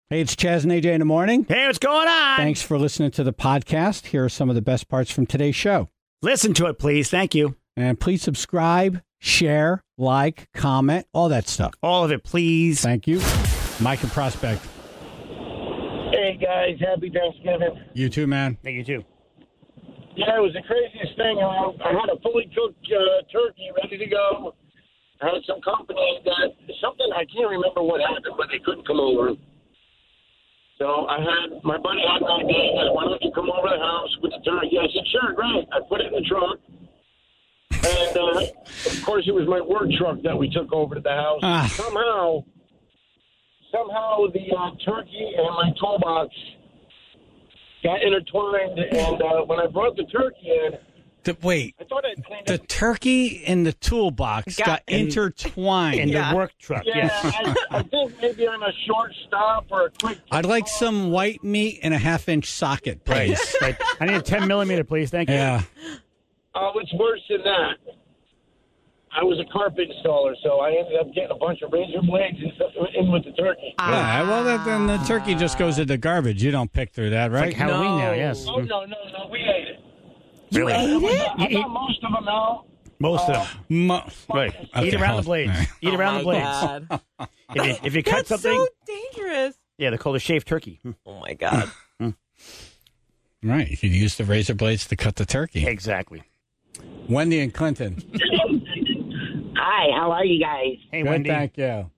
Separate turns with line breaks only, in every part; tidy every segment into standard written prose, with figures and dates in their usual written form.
Hey, it's Chaz and AJ in the morning.
Hey, what's going on?
Thanks for listening to the podcast. Here are some of the best parts from today's show.
Listen to it, please. Thank you.
And please subscribe, share, like, comment, all that stuff.
All of it, please.
Thank you. Mike and Prospect.
Hey, guys. Happy Thanksgiving.
You too, man.
Thank you, too.
Yeah, it was the craziest thing. I had a fully cooked turkey ready to go. I had some company that, I can't remember what happened, but they couldn't come over. So my buddy had an idea. He goes, why don't you come over to the house with the turkey? I said, sure, great. I put it in the trunk. And, of course, it was my work truck that we took over to the house. Somehow the turkey and my toolbox got intertwined. And when I brought the turkey in, I thought I'd cleaned
the turkey and the toolbox got intertwined.
In the work truck,
Yeah, I think maybe on a short stop or a quick...
I'd like some white meat and a half-inch socket, please.
Right. I need a 10-millimeter, please. Thank you.
Yeah.
It's worse than that. I was a carpet installer, so I ended up getting a bunch of razor blades and stuff in with the turkey.
Yeah, well, then the turkey just goes into garbage. You don't pick through that, right?
It's like Halloween now, yes.
Oh, no, we ate it.
Really?
You ate it?
I got most of them out.
Most of them. Right.
Okay,
Eat around the
hold-
blades.
all right.
Eat around the blades.
God.
If you cut
That's
something,
so dangerous.
yeah, they're called a shaved turkey.
Oh, my God.
Right. You could use the razor blades to cut the turkey.
Exactly.
Wendy and Clinton.
Hi, how are you guys?
Hey,
Good,
Wendy.
thank you.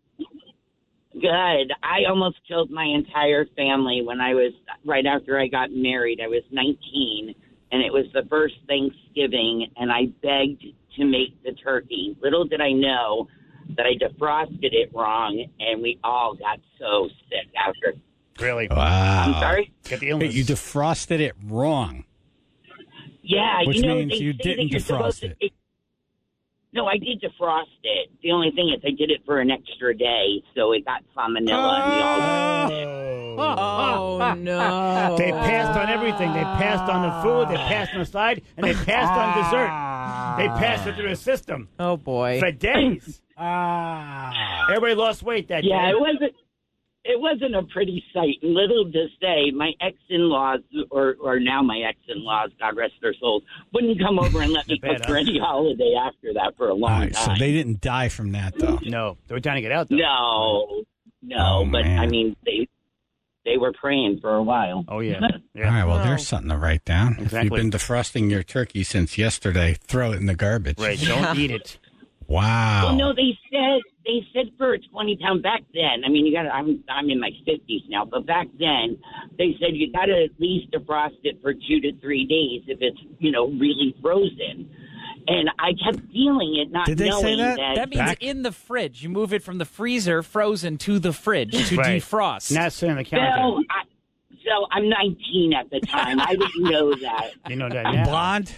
Good. I almost killed my entire family when right after I got married. I was 19, and it was the first Thanksgiving, and I begged to make the turkey. Little did I know that I defrosted it wrong, and we all got so sick after.
Really?
Wow.
I'm sorry?
Get the
Hey,
illness.
you defrosted it wrong.
Yeah,
Which means
they
you
say that
didn't
you're
defrost
supposed to- No, I did defrost it. The only thing is I did it for an extra day, so it got salmonella. And we all...
Oh, no.
They passed on everything. They passed on the food, they passed on the side, and they passed on dessert. They passed it through the system
Oh, boy.
for days. Everybody lost weight that
Yeah,
day.
it wasn't a pretty sight. And little to say, my ex-in-laws, or now my ex-in-laws, God rest their souls, wouldn't come over and let me
Bad,
cook for any holiday after that for a long
All right, so
time.
they didn't die from that, though.
No, they were trying to get out, though.
No,
Oh,
but
man.
I mean, they were praying for a while.
Oh, yeah.
All right, well,
Wow.
there's something to write down. If
Exactly.
you've been defrosting your turkey since yesterday, throw it in the garbage.
Right, don't eat it.
Wow.
Well, no, they said for a 20-pound back then. I mean, I'm in my 50s now, but back then they said you got to at least defrost it for 2 to 3 days if it's really frozen. And I kept feeling it, not
Did they say
knowing
that?
That means
Back-
in the fridge. You move it from the freezer frozen to the fridge to
Right.
defrost.
Not sitting on the counter.
So I'm 19 at the time. I didn't know that.
You know that now.
Blonde?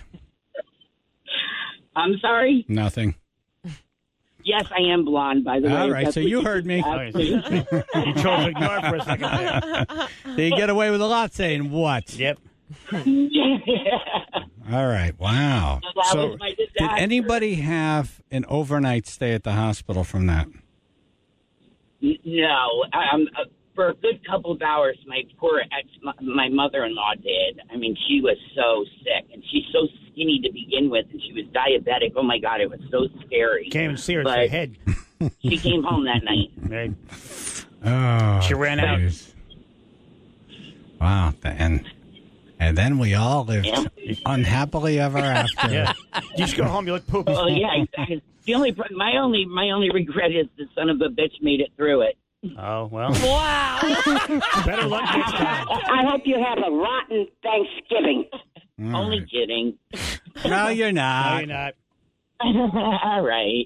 I'm sorry.
Nothing.
Yes, I am blonde, by the way.
All right,
That's
so
what
you heard me.
Oh, you chose to ignore it for a second there.
So you get away with a lot saying what?
Yep.
All right, wow.
That
So
was my
did
disaster.
anybody have an overnight stay at the hospital from that?
No, for a good couple of hours, my mother-in-law did. I mean, she was so sick, and she's so skinny to begin with, and she was diabetic. Oh my God, it was so scary.
Can't even see her
But
head.
she came home that night.
Right.
Oh,
She ran out.
geez. Wow, and then we all lived unhappily ever after.
Yeah. You just go home, you look poopy.
Oh yeah, exactly. My only regret is the son of a bitch made it through it.
Oh, well.
Wow.
Better luck next time.
I hope you have a rotten Thanksgiving. Only kidding.
No, you're
No,
not.
you're not.
All right.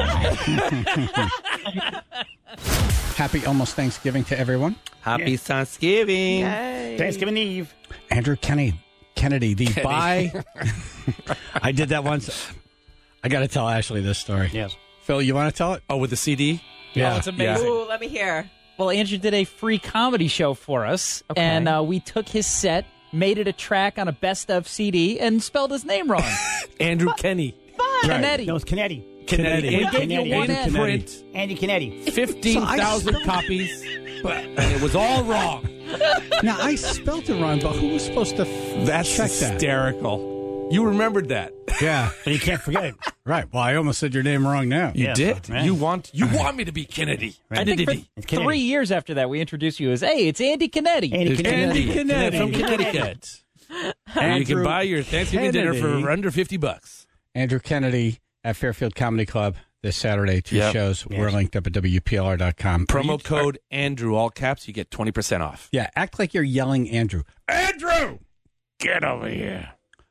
Happy almost Thanksgiving to everyone.
Happy Thanksgiving.
Thanksgiving Eve.
Andrew Kennedy, the by. I did that once. I got to tell Ashley this story.
Yes.
Phil, you want to tell it?
Oh, with the CD?
Yeah.
Oh, it's amazing.
Ooh, let me hear.
Well, Andrew did a free comedy show for us,
Okay.
and we took his set, made it a track on a best of CD, and spelled his name wrong.
Andrew Kenny.
Canetti.
No, it's Canetti.
Canetti.
We gave you one
Andrew
N.
Print.
Andy Canetti.
15,000 copies. and it was all wrong.
Now, I spelled it wrong, but who was supposed to
That's
check that?
hysterical. You remembered that.
Yeah.
But you can't forget it.
Right. Well, I almost said your name wrong now.
You
Yeah,
did.
right.
You want me to be Kennedy.
I think for
It's Kennedy.
3 years after that, we introduced you as, hey, it's Andy Canetti.
Andy
It's
Kennedy.
Kennedy.
from Connecticut. And you can
Andrew
buy your Thanksgiving dinner for
Kennedy.
under $50.
Andrew Kennedy at Fairfield Comedy Club this Saturday. 2
Yep.
shows. We're linked up at WPLR.com.
Promo code Andrew, all caps, you get 20% off.
Yeah, act like you're yelling Andrew.
Andrew, get over here.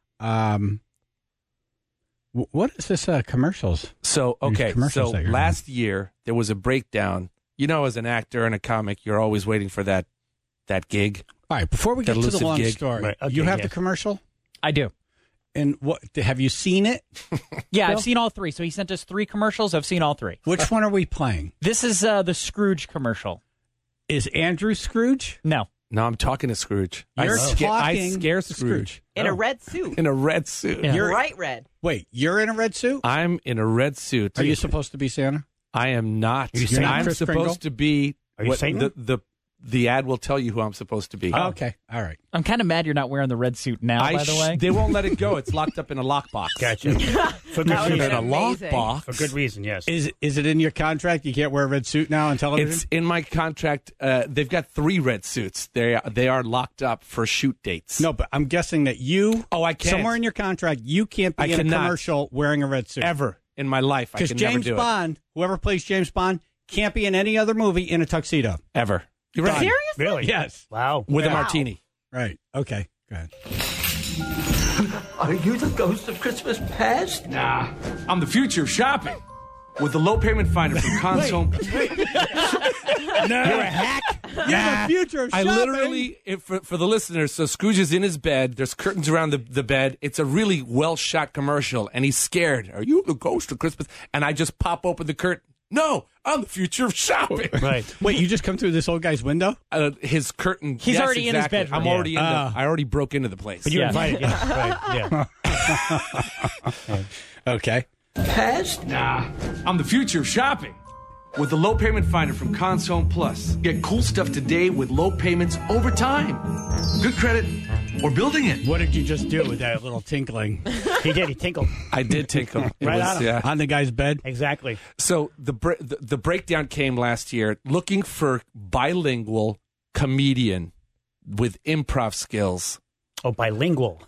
What is this commercials?
So,
These
okay,
commercials
so
that you're
last year there was a breakdown. You know, as an actor and a comic, you're always waiting for that gig.
All right, before we
That
get to the
elusive
long
gig.
story,
Right, okay,
you have
yes.
the commercial?
I do.
And what have you seen it?
Yeah,
Bill?
I've seen all 3. So he sent us 3 commercials. I've seen all 3.
Which one are we playing?
This is the Scrooge commercial.
Is Andrew Scrooge?
No.
No, I'm talking to Scrooge.
You're
I
talking
scare
to
Scrooge
In a red suit.
in a red suit.
Yeah.
Bright red.
Wait, you're in a red suit?
I'm in a red suit.
Are you supposed to be Santa?
I am not.
Are you Satan?
I'm
Kris
supposed
Kringle?
to be.
Are you
what
Satan?
the ad will tell you who I'm supposed to be.
Oh, okay. All right.
I'm kind of mad you're not wearing the red suit now, by the way.
They won't let it go. It's locked up in a lockbox.
Gotcha. For good
That would've
reason.
In a
been amazing.
lockbox.
For good reason, yes.
Is it in your contract? You can't wear a red suit now on television?
It's in my contract. They've got 3 red suits. They are locked up for shoot dates.
No, but I'm guessing that you.
Oh, I can't.
Somewhere in your contract, you can't be
I
in a
cannot.
commercial wearing a red suit.
ever in my life. I
Because
can never
James
do
Bond, whoever plays James Bond, can't be in any other movie in a tuxedo.
it ever. You're right.
Seriously?
Really?
Yes.
Wow.
With a
Wow.
martini.
Right. Okay. Go ahead.
Are you the ghost of Christmas past?
Nah, I'm the future of shopping. With the low payment finder from Console.
No. You're a hack. You're the future of
I
shopping.
literally, for the listeners, so Scrooge is in his bed. There's curtains around the bed. It's a really well shot commercial, and he's scared. Are you the ghost of Christmas? And I just pop open the curtain. No, I'm the future of shopping.
Right.
Wait, you just come through this old guy's window?
His curtain.
He's
yes,
already in his
exactly.
bedroom.
I'm already in.
Yeah.
I already broke into the place.
But you're
Yeah.
invited, yeah. Right, yeah.
Okay.
Past?
Nah, I'm the future of shopping. With the low payment finder from Console Plus. Get cool stuff today with low payments over time. Good credit or building it.
What did you just do with that little tinkling
He did. He tinkled.
I did tinkle. It
Right
was,
on him.
yeah.
on the guy's bed?
Exactly.
So the breakdown came last year looking for bilingual comedian with improv skills.
Oh, bilingual.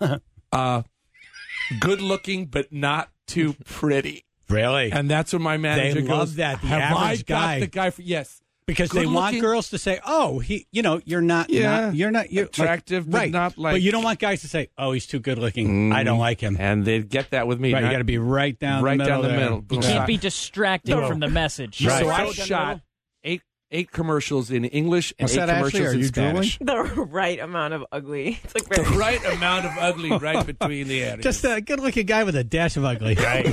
Good looking, but not too pretty.
Really?
And that's when my manager
They
goes,
love that, the
have I
average
got
guy."
the guy for, yes.
Because they want
Good-looking-
girls to say, "Oh, you're not,
Yeah.
you're not, you're
Attractive, but
right?
not like-
But you don't want guys to say, "Oh, he's too good looking. I don't like him."
And they'd get that with me.
Right, you
not-
got to be right down
right
the middle.
down the
there.
middle.
You
Boom.
can't be distracted
No.
from the message.
Right.
So I
Right.
shot eight commercials in English and
What's
8
that, Ashley?
commercials
Are
in
you
Spanish.
The right amount of ugly. It's like
The
very.
right amount of ugly right between the areas.
Just a good-looking guy with a dash of ugly.
Right.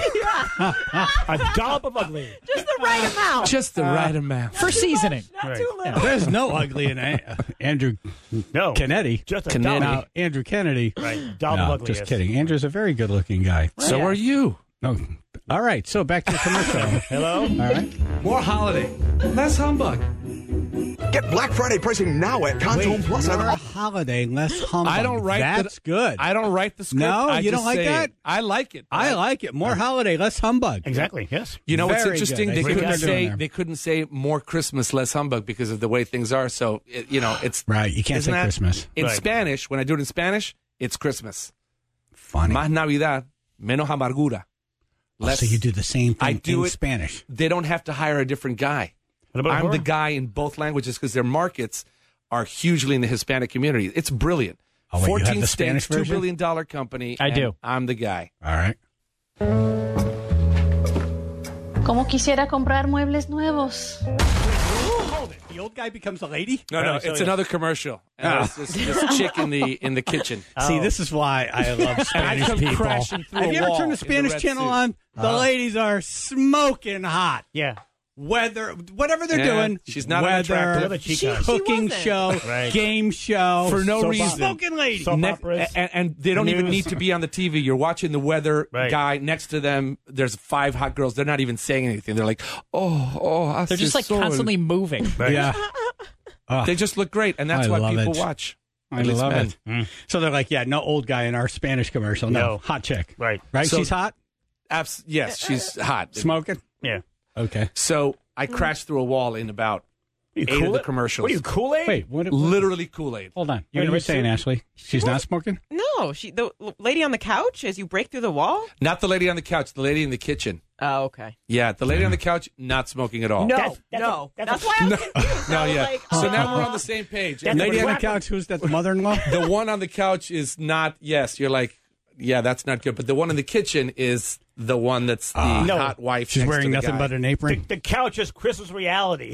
A dollop of ugly.
Just the right amount.
Just the right amount.
For seasoning.
Not
Right.
too little.
There's no ugly in Andrew
No.
Kennedy.
Just a
Kennedy.
dollop.
Now, Andrew Kennedy.
Right. Dollop
No,
of ugly.
just
yes.
kidding. Andrew's a very good-looking guy.
So
Yeah.
are you.
No. All right, so back to the commercial.
Hello?
All right.
More holiday, less humbug.
Get Black Friday pricing now at Console
Wait,
Plus.
more holiday, less humbug.
I don't write
That's good.
I don't write the script.
No,
I
you
just
don't like
say
that?
it. I like it.
I like it. More holiday, less humbug.
Exactly. Yes.
You know what's
Very
interesting?
good.
They
I see what
couldn't
they're doing
say
there.
they couldn't say more Christmas, less humbug because of the way things are. So it's
Right, you can't
isn't
say
that-
Christmas.
in
Right.
Spanish. When I do it in Spanish, it's Christmas.
Funny.
Más Navidad, menos amargura.
Oh, so you do the same thing
I do
in
it-
Spanish.
They don't have to hire a different guy.
What about
I'm
horror?
the guy in both languages because their markets are hugely in the Hispanic community. It's brilliant.
Oh, wait, you have
14
the
states,
Spanish
$2
version?
billion company.
I
and
do.
I'm the guy.
All right.
Como quisiera comprar muebles nuevos.
The old guy becomes a lady?
No,
so
it's
yeah.
another commercial. And there's this chick in the kitchen.
See, this is why I love Spanish
come
people.
crashing through
Have
a
you ever
wall
turned
in
the
the
Spanish
red
channel
suit.
on? The ladies are smoking hot.
Yeah.
Whatever they're
Yeah,
doing.
she's not
weather,
unattractive.
Whatever she does.
cooking
wasn't.
show,
Right.
game show.
For no
Soap
reason.
Smoking lady.
Soap
Ne-
operas.
and they don't even
News.
need to be on the TV. You're watching the weather
Right.
guy next to them. There's 5 hot girls. They're not even saying anything. They're like,
They're just like constantly moving.
Right.
Yeah. Oh,
They just look great, and that's
I
why
love
people
it.
watch.
I
At least
love
men.
it. So they're like, yeah, no old guy in our Spanish commercial. No, hot chick.
Right.
Right?
So-
She's hot?
Yes, she's hot.
Smoking?
Yeah.
Okay.
So I crashed through a wall in about 8 of the commercials.
What are you, Kool-Aid?
Wait, what?
Literally Kool-Aid.
Hold on.
Wait,
What are you
wait,
saying,
so-
Ashley? She's not smoking?
No, the lady on the couch as you break through the wall.
Not the lady on the couch, the lady in the kitchen.
Oh, okay.
Yeah, the lady on the couch, not smoking at all.
No,
That's
that's why I was confused.
No,
I was
yeah.
like,
So now we're on the same page.
That's
And
Lady
the,
on the couch, who's that, the mother-in-law?
the one on the couch is not, yes, you're like, yeah, that's not good. But the one in the kitchen is the one that's the
No.
hot wife.
She's
next
wearing
to the
nothing
guy.
but an apron.
The couch is Christmas reality.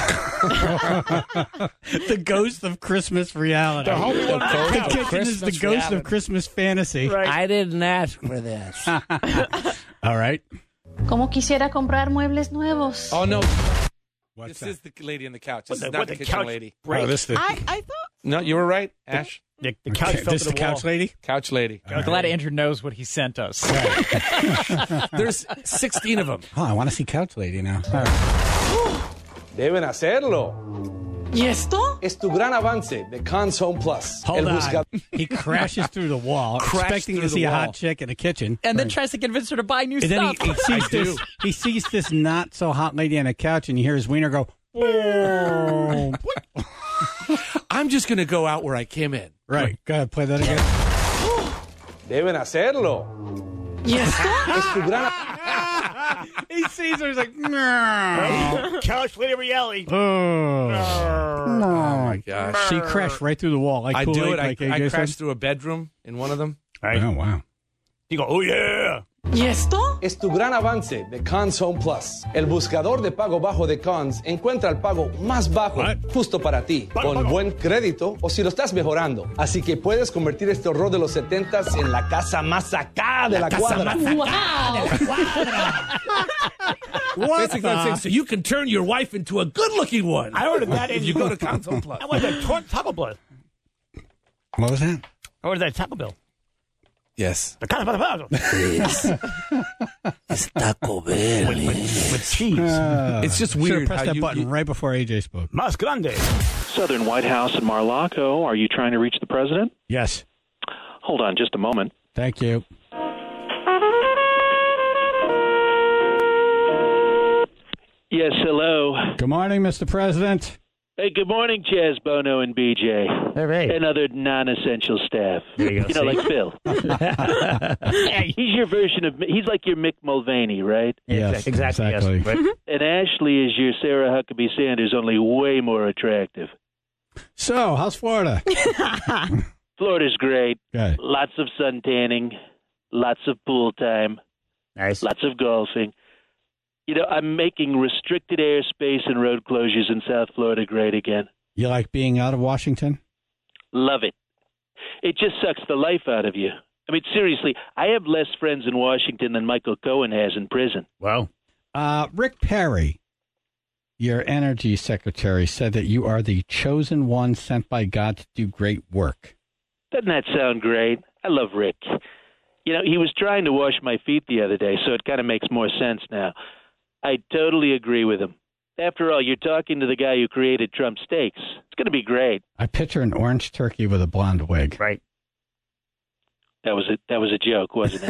The ghost of Christmas reality.
The homie one on the
The
couch.
kitchen is the ghost of Christmas fantasy.
Right.
I didn't ask for this.
All right.
Como quisiera comprar muebles nuevos.
Oh, no.
What's
This is the lady on the couch. This
What
is
the-
not
what
the
the
kitchen
couch
lady.
break?
Oh, this is
I thought.
No, you were right, Ash.
The couch fell
this
to
the
the
couch
wall.
lady?
Couch lady.
I'm glad Andrew knows what he sent us.
There's 16 of them.
Oh, I want to see couch lady now. All right.
Deben hacerlo.
¿Y esto?
Es tu gran avance de Cons Home Plus.
Hold
El
on. He crashes through the wall, expecting
through
to
the
see a
wall.
hot chick in a kitchen.
And then tries to convince her to buy new
And then
stuff.
he sees this not so hot lady on a couch, and you hear his wiener go. "Oh."
I'm just going to go out where I came in.
Right. Go ahead, play that again.
Deben hacerlo.
¿Y esto?
Es tu gran
He sees her, he's like, no.
Couch lady reality.
Oh
my gosh.
So you crashed right through the wall. Like
I
Kool-Aid,
do it.
like
I
AJ said?
crashed through a bedroom in one of them.
Oh, wow.
You go, oh yeah.
¿Y esto?
Es tu gran avance de Cons Home Plus. El buscador de pago bajo de Cons encuentra el pago más bajo
What?
justo para ti, con buen crédito o si lo estás mejorando. Así que puedes convertir este horror de los 70s en la casa más acá de la cuadra.
Basically, I'm saying, so you can turn your wife into a good-looking one.
I ordered that
if
in.
you go to Console Plus.
I went to Taco Bell.
What was that?
I ordered that at Taco Bell.
Yes.
The Taco Bell.
It's Taco Bell.
With cheese.
It's just
Should have
weird
pressed
how
that button right before AJ spoke.
Mas grande.
Southern White House in Mar-a-Lago. Are you trying to reach the president?
Yes.
Hold on just a moment.
Thank you.
Yes, hello.
Good morning, Mr. President.
Hey, good morning, Jazz, Bono, and BJ.
Hey, hey.
And other non-essential staff.
There you go, see?
like Phil. He's your version of, he's like your Mick Mulvaney, right?
Yes,
exactly. Yes.
exactly.
Right.
And Ashley is your Sarah Huckabee Sanders, only way more attractive.
So, how's Florida?
Florida's great.
Good.
Lots of sun tanning, lots of pool time,
Nice.
lots of golfing. You know, I'm making restricted airspace and road closures in South Florida great again.
You like being out of Washington?
Love it. It just sucks the life out of you. I mean, seriously, I have less friends in Washington than Michael Cohen has in prison.
Wow.
Rick Perry, your energy secretary, said that you are the chosen one sent by God to do great work.
Doesn't that sound great? I love Rick. You know, he was trying to wash my feet the other day, so it kind of makes more sense now. I totally agree with him. After all, you're talking to the guy who created Trump steaks. It's going to be great.
I picture an orange turkey with a blonde wig.
Right.
That was a joke, wasn't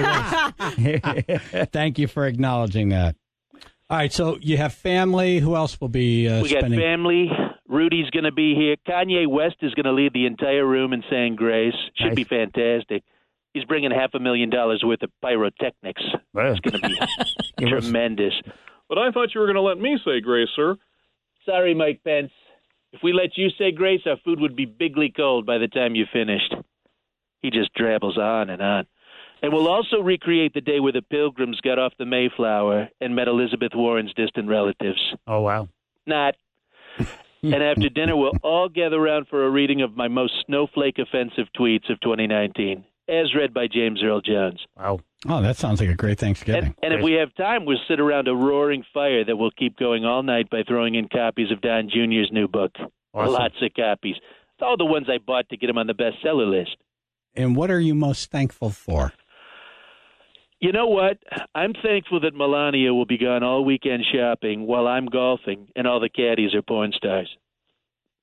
it?
Thank you for acknowledging that. All right, so you have family. Who else will be
We got
spending?
family. Rudy's going to be here. Kanye West is going to lead the entire room in saying grace. Should
Nice.
be fantastic. He's bringing $500,000 worth of pyrotechnics.
Well.
It's going to be tremendous.
But I thought you were going to let me say grace, sir.
Sorry, Mike Pence. If we let you say grace, our food would be bigly cold by the time you finished. He just drabbles on and on. And we'll also recreate the day where the Pilgrims got off the Mayflower and met Elizabeth Warren's distant relatives.
Oh, wow.
Not. And after dinner, we'll all gather around for a reading of my most snowflake offensive tweets of 2019, as read by James Earl Jones.
Wow.
Oh, that sounds like a great Thanksgiving.
And if we have time, we'll sit around a roaring fire that will keep going all night by throwing in copies of Don Jr.'s new book.
Awesome.
Lots of copies. It's all the ones I bought to get him on the bestseller list.
And what are you most thankful for?
You know what? I'm thankful that Melania will be gone all weekend shopping while I'm golfing and all the caddies are porn stars.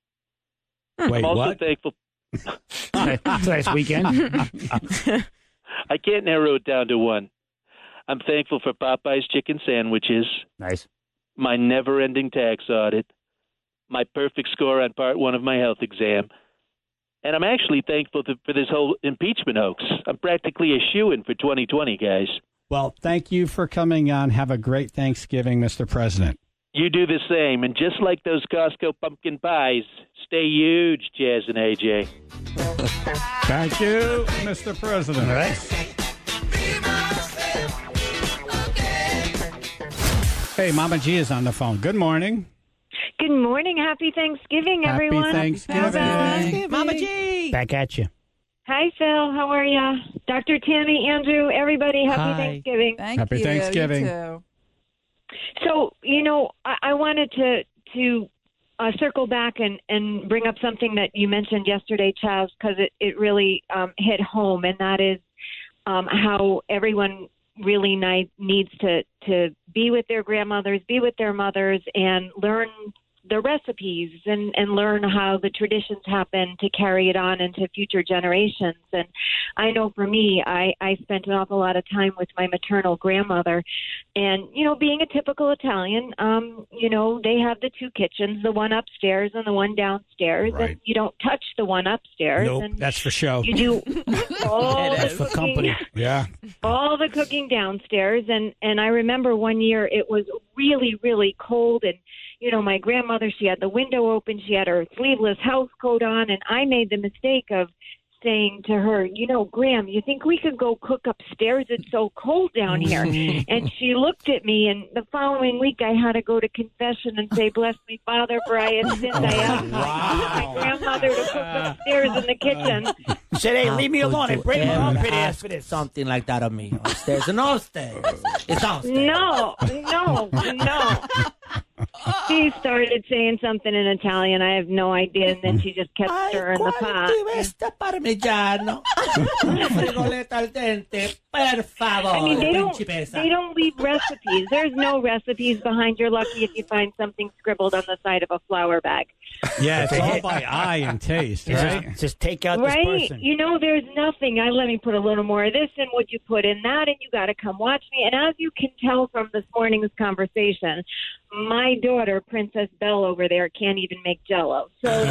Wait,
I'm also
what?
thankful.
Last weekend.
I can't narrow it down to one. I'm thankful for Popeye's chicken sandwiches.
Nice.
My never-ending tax audit. My perfect score on part 1 of my health exam. And I'm actually thankful for this whole impeachment hoax. I'm practically a shoo-in for 2020, guys.
Well, thank you for coming on. Have a great Thanksgiving, Mr. President.
You do the same. And just like those Costco pumpkin pies, stay huge, Jazz and AJ.
Thank you, Mr. President.
All right.
Hey, Mama G is on the phone. Good morning.
Good morning. Happy Thanksgiving, everyone.
Happy Thanksgiving.
Mama G.
Back at you.
Hi, Phil. How are ya? Dr. Tammy, Andrew, everybody, happy Thanksgiving.
Happy Thanksgiving.
You too.
So, I wanted to circle back and bring up something that you mentioned yesterday, Chaz, because it really hit home, and that is how everyone really needs to be with their grandmothers, be with their mothers, and learn the recipes and learn how the traditions happen to carry it on into future generations. And I know for me, I spent an awful lot of time with my maternal grandmother. And, being a typical Italian, they have the 2 kitchens, the one upstairs and the one downstairs.
Right.
And you don't touch the one upstairs.
Nope,
and
that's for show.
You do all the
for company.
Yeah.
all the cooking downstairs. And I remember one year it was really, really cold, and my grandmother, she had the window open, she had her sleeveless house coat on, and I made the mistake of saying to her, Gram, you think we could go cook upstairs? It's so cold down here. And she looked at me, and the following week I had to go to confession and say, bless me, Father, for I had sinned. I asked my grandmother to cook upstairs in the kitchen.
Said, hey, leave me alone. I break my armpit ass for this.
Something like that of me. Upstairs and upstairs. It's downstairs.
No. She started saying something in Italian. I have no idea, and then she just kept stirring the pot.
Questa parmigiano. Frigoletta al dente. Per favore,
I mean, they
principessa.
don't leave recipes. There's no recipes behind. You're lucky if you find something scribbled on the side of a flour bag.
Yeah, it's all by eye and taste, right?
Just take out
Right?
this person.
There's nothing. Let me put a little more of this in. Would you put in that? And you got to come watch me. And as you can tell from this morning's conversation, my daughter, Princess Belle over there, can't even make Jell-O. So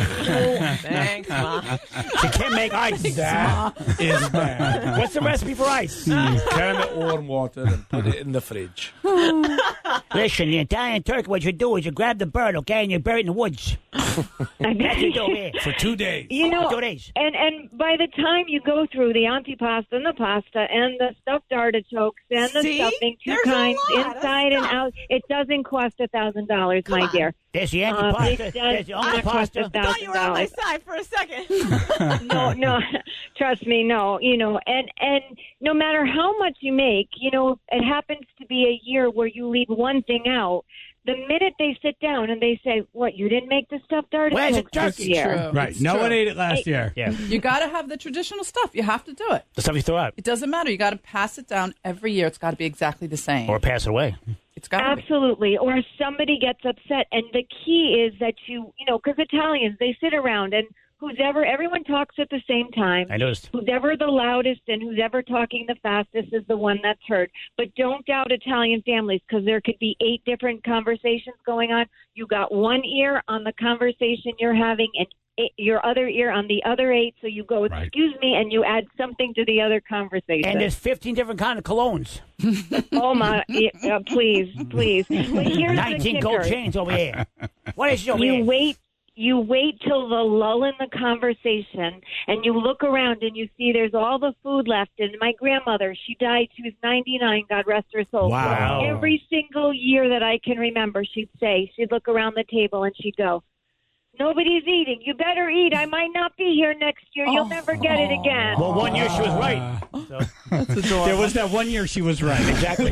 Thanks, Ma.
She can't make ice.
That is bad.
What's the recipe for ice?
Can of warm water and put it in the fridge.
Listen, the Italian turkey, what you do is you grab the bird, okay, and you bury it in the woods. That's what you do here.
For 2 days.
2 days.
And by the time you go through the antipasto and the pasta and the stuffed artichokes and the stuffing, 2 kinds, inside and out, it doesn't cost $1,000, my dear.
There's the antipasta.
It
There's the only pasta.
I thought you were on my side for a second.
No, trust me, no. And no matter how much you make, it happens to be a year where you leave one thing out. The minute they sit down and they say, "What, you didn't make the stuffed artichokes
Where's the turkey?"
this year?"
True.
Right.
It's
No
true.
one ate it last year.
Yeah.
You got to have the traditional stuff. You have to do it.
The stuff you throw out.
It doesn't matter. You got to pass it down every year. It's got to be exactly the same.
Or pass it away.
It's got to be.
Absolutely. Or somebody gets upset. And the key is that because Italians, they sit around and everyone talks at the same time.
I noticed.
Who's ever the loudest and who's ever talking the fastest is the one that's heard. But don't doubt Italian families, because there could be 8 different conversations going on. You got one ear on the conversation you're having and your other ear on the other 8. So you go, excuse me, and you add something to the other conversation.
And there's 15 different kind of colognes.
Oh, my. Please. But here's
19
the
gold
kicker.
chains over here. What is it over here?
You wait till the lull in the conversation, and you look around and you see there's all the food left. And my grandmother, she died. She was 99, God rest her soul.
Wow.
So every single year that I can remember, she'd look around the table and she'd go, "Nobody's eating. You better eat. I might not be here next year. You'll never get it again."
Well, one year she was right. So.
That's adorable.
There was that one year she was right.
Exactly.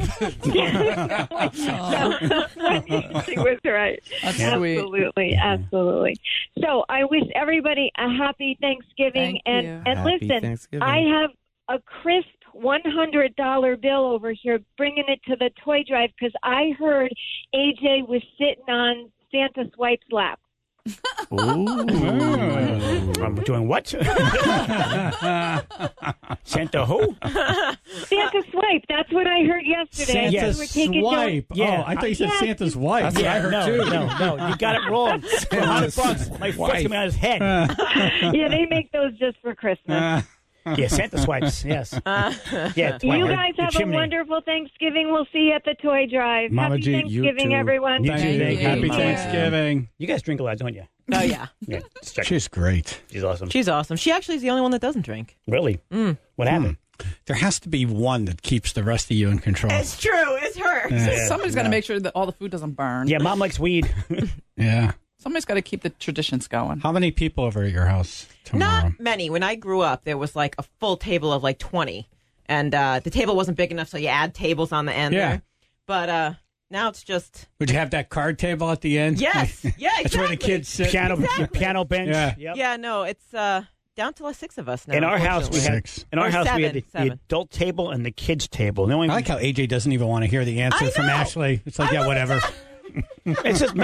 She was right.
That's
Absolutely. So I wish everybody a happy Thanksgiving.
Thank you.
And
Happy
listen,
Thanksgiving.
I have a crisp $100 bill over here, bringing it to the toy drive because I heard AJ was sitting on Santa Swipe's lap.
I'm doing what? Santa who?
Santa swipe. That's what I heard yesterday.
Santa swipe.
Yeah.
Oh, I thought you said Santa's wife.
That's
what I heard too.
No, you got it wrong. $100. My foot's coming out his head.
Yeah, they make those just for Christmas.
Yeah, Santa swipes. Yes. Yeah.
You guys have a wonderful Thanksgiving. We'll see you at the toy drive.
Mama
Happy
G,
Thanksgiving, everyone.
You too. Happy
Mama.
Thanksgiving.
You guys drink a lot, don't you?
Oh, yeah.
Yeah. Just check.
She's great.
She's awesome.
She's awesome. She actually is the only one that doesn't drink.
Really? What happened?
There has to be one that keeps the rest of you in control.
It's true. It's her.
Yeah.
Somebody's got to make sure that all the food doesn't burn.
Yeah, Mom likes weed.
Yeah.
Somebody's got to keep the traditions going.
How many people over at your house tomorrow?
Not many. When I grew up, there was like a full table of like 20. And the table wasn't big enough, so you add tables on the end there. But now it's just...
Would you have that card table at the end?
Yes. Yeah, exactly.
That's where the kids sit.
Piano bench.
Yeah.
Yep.
Yeah, no, it's down to 6 of us now.
In our house, we had the
seven.
adult table and the kids table. The only
I like how AJ doesn't even want to hear the answer from Ashley. It's like, whatever.
It's just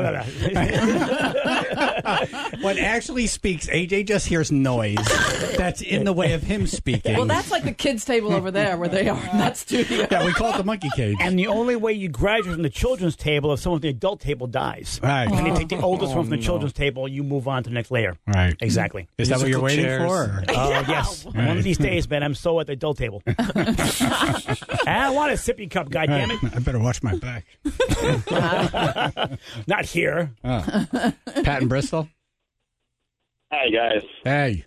when Ashley speaks, AJ just hears noise that's in the way of him speaking.
Well, that's like the kids' table over there where they are in that studio.
Yeah, we call it the monkey cage.
And the only way you graduate from the children's table is someone at the adult table dies.
Right.
And you take the oldest one from the children's table, you move on to the next layer.
Right.
Exactly.
Is that what you're waiting for?
Yes.
Right.
One of these days, man, I'm so at the adult table. I want a sippy cup, goddammit.
I better watch my back.
Not here.
Pat and Bristol.
Hi, guys.
Hey.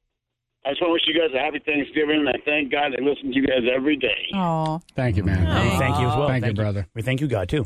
I just want to wish you guys a happy Thanksgiving, and I thank God I listen to you guys every day.
Oh,
thank you, man.
We thank you as well.
Thank you, brother.
We thank you, God, too.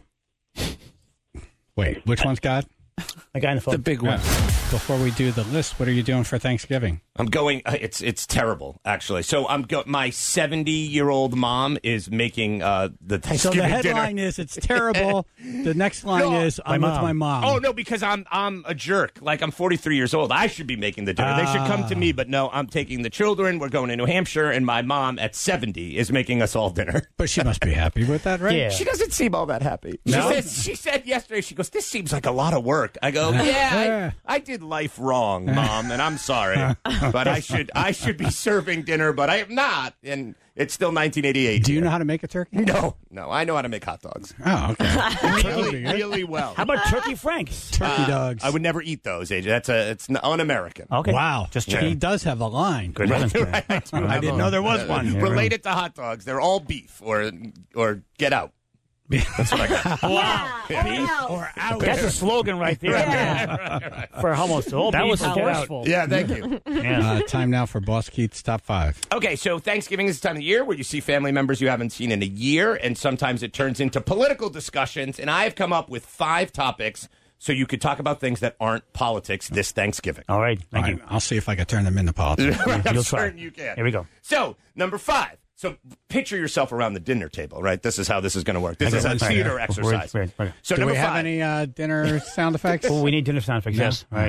Wait, which one's God?
The guy in the phone.
The big one.
Before we do the list, what are you doing for Thanksgiving?
I'm going. It's terrible, actually. So my 70-year-old mom is making the Thanksgiving
So the headline
dinner.
is it's terrible. The next line is I'm with my mom.
Oh no, because I'm a jerk. Like I'm 43 years old. I should be making the dinner. They should come to me, but no, I'm taking the children. We're going to New Hampshire, and my mom at 70 is making us all dinner.
But she must be happy with that, right?
Yeah.
She doesn't seem all that happy.
No?
She said yesterday. She goes, "This seems like a lot of work." I go, "Yeah, I did life wrong, Mom, and I'm sorry, but I should be serving dinner, but I am not." And it's still 1988.
Do you know how to make a turkey?
No, I know how to make hot dogs.
Oh, okay.
really well.
How about turkey franks?
Turkey dogs.
I would never eat those, AJ. It's un-American.
Okay.
Wow.
Just
He does have a line.
Good reference.
I didn't know there was one.
Related to hot dogs, they're all beef or get out. That's what I got.
Wow.
Beef
or out. That's a slogan right there.
Yeah.
For almost all
That
beef
was
or get out.
forceful.
Yeah, thank you.
Time now for Boss Keith's Top 5.
Okay, so Thanksgiving is the time of the year where you see family members you haven't seen in a year, and sometimes it turns into political discussions. And I have come up with 5 topics so you could talk about things that aren't politics this Thanksgiving.
All right, thank you.
I'll see if I can turn them into politics.
I'm
You'll
certain
try.
you can.
Here we go.
So, number 5. So, picture yourself around the dinner table, right? This is how this is going to work. This is a theater exercise.
Right.
So,
Do
number
we have
5.
any dinner sound effects?
Oh, we need dinner sound effects. Yes. All right.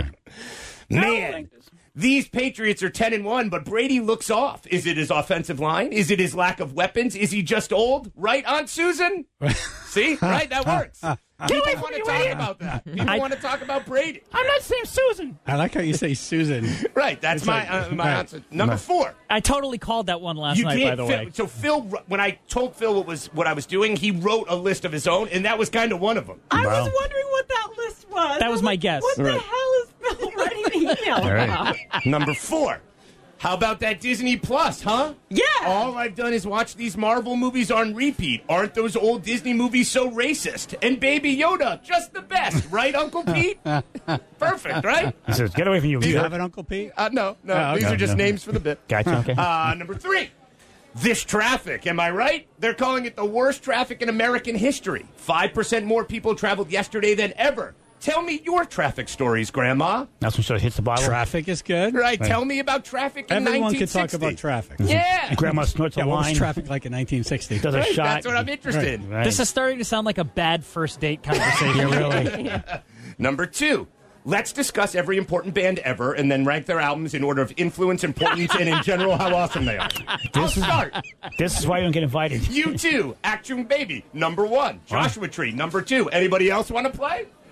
Man, these Patriots are 10-1, but Brady looks off. Is it his offensive line? Is it his lack of weapons? Is he just old? Right, Aunt Susan? See? Right? That works. People want to talk about that. People want to talk about Brady.
I'm not saying Susan.
I like how you say Susan.
Right. That's my answer. Number 4.
I totally called that one last night,
did,
by the way.
So Phil, when I told Phil what I was doing, he wrote a list of his own, and that was kind of one of them.
I was wondering what that list was.
That was my guess.
What the hell is Phil writing the email about?
Number 4. How about that Disney Plus, huh?
Yeah.
All I've done is watch these Marvel movies on repeat. Aren't those old Disney movies so racist? And Baby Yoda, just the best, right, Uncle Pete? Perfect, right?
He says, "Get away from you."
Do you have an Uncle Pete?
No.
Oh, okay.
These are just names for the bit.
Gotcha. Okay.
Number 3. This traffic, am I right? They're calling it the worst traffic in American history. 5% more people traveled yesterday than ever. Tell me your traffic stories, Grandma.
That's when she hits the bottle.
Traffic is good.
Right, tell me about traffic in
Everyone
1960.
could talk about traffic.
Yeah.
Grandma snorts a
What was
wine.
traffic like in 1960?
Does a
Right,
shot.
that's what I'm interested in.
Right.
This is starting to sound like a bad first date conversation.
Really.
Number 2. Let's discuss every important band ever and then rank their albums in order of influence, importance, and in general how awesome they are. I'll start.
This is why you don't get invited.
U2, Action Baby, number 1. Joshua Tree, number 2. Anybody else want to play?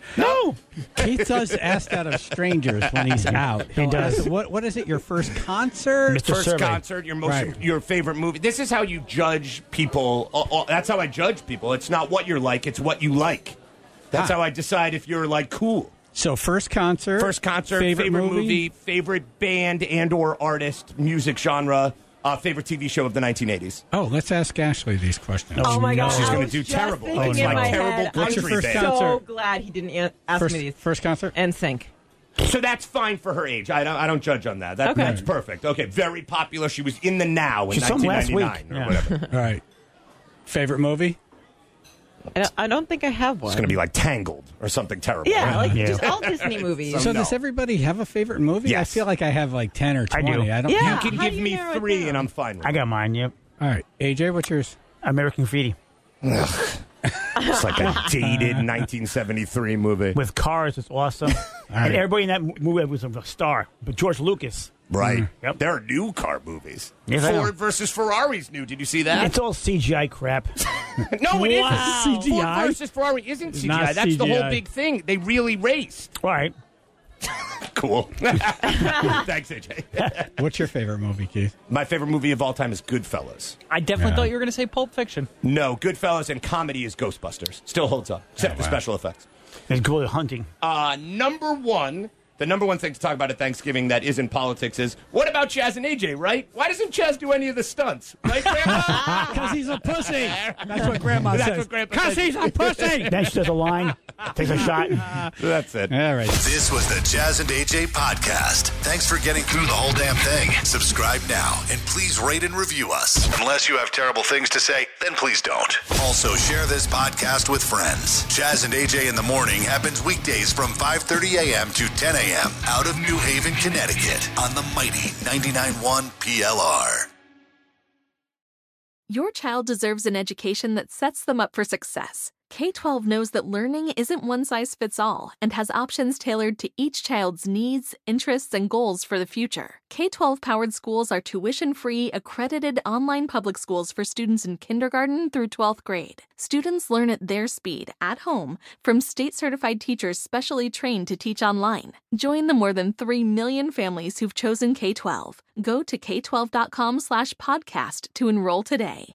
No.
Keith does ask that of strangers when he's out.
He does.
What is it? Your first concert?
First concert, your favorite movie. This is how you judge people. That's how I judge people. It's not what you're like, it's what you like. That's how I decide if you're like cool.
So first concert,
favorite movie, favorite band and or artist, music genre, favorite TV show of the 1980s.
Oh, let's ask Ashley these questions.
Oh my God,
she's
I
going to
was
do
just
terrible.
thinking
It's
in
like
my
terrible
head.
country
What's your first
band.
So glad he didn't ask me these.
First concert?
NSYNC.
So that's fine for her age. I don't judge on that.
Okay.
That's perfect. Okay, very popular. She was in the Now in
She's from last
1999 or whatever.
All right. Favorite movie?
I don't think I have one.
It's going to be like Tangled or something terrible.
Yeah,
right?
like just all Disney movies.
So does everybody have a favorite movie?
Yes.
I feel like I have like 10 or 20.
I do.
don't.
Yeah.
You can
How
give
do you
me
narrow it
3
down?
and I'm fine with
I
it.
got mine, yep.
All right. AJ, what's yours?
American Graffiti.
It's like a dated 1973 movie.
With cars, it's awesome. And everybody in that movie was a star. But George Lucas.
Right.
Yep.
There are new car movies.
Yes, I know.
Ford versus Ferrari's new. Did you see that?
It's all CGI crap.
No, it
Wow.
isn't.
CGI?
Ford versus Ferrari isn't CGI.
Not
That's the
CGI.
whole big thing. They really raced.
All right.
Cool. Thanks, AJ.
What's your favorite movie, Keith?
My favorite movie of all time is Goodfellas.
I definitely thought you were going to say Pulp Fiction.
No, Goodfellas and comedy is Ghostbusters. Still holds up, except the special effects.
It's good hunting.
The number one thing to talk about at Thanksgiving that isn't politics is, what about Chaz and AJ, right? Why doesn't Chaz do any of the stunts? Right, Grandma?
Because he's a pussy. That's what Grandma
That's
says.
what Grandpa
Because
says.
he's a pussy.
Then she does a line, takes a shot.
That's it.
All right.
This was the Jazz and AJ podcast. Thanks for getting through the whole damn thing. Subscribe now and please rate and review us. Unless you have terrible things to say, then please don't. Also, share this podcast with friends. Jazz and AJ in the Morning happens weekdays from 5:30 a.m. to 10 a.m. out of New Haven, Connecticut on the mighty 99.1 PLR.
Your child deserves an education that sets them up for success. K-12 knows that learning isn't one size fits all and has options tailored to each child's needs, interests, and goals for the future. K-12 powered schools are tuition-free, accredited online public schools for students in kindergarten through 12th grade. Students learn at their speed, at home, from state-certified teachers specially trained to teach online. Join the more than 3 million families who've chosen K-12. Go to k12.com/podcast to enroll today.